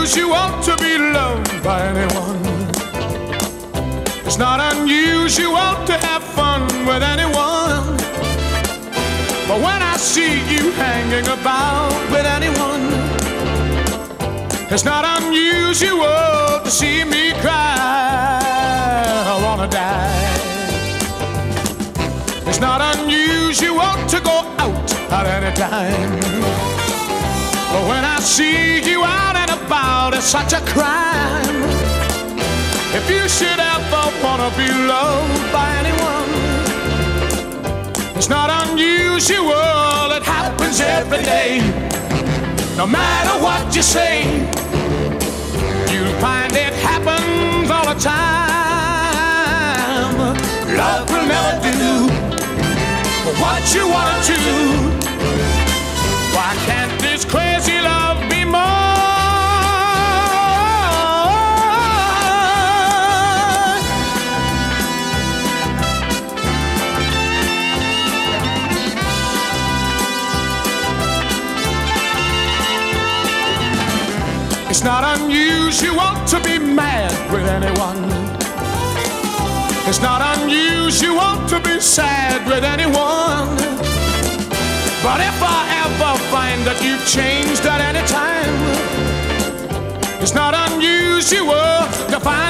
unusual to be loved by anyone. It's not unusual to have fun with anyone. But when I see you hanging about with anyone, it's not unusual to see me cry. I wanna die. It's not unusual to go out at any time. But when I see you out and about, it's such a crime. If you should ever wanna be loved by anyone, it's not unusual, it happens every day. No matter what you say, you'll find it happens all the time. Love will never do what you want to. Why can't this crazy love be more? It's not unusual to be mad with anyone. It's not unusual to be sad with anyone. But if I ever find that you've changed at any time, it's not unusual to find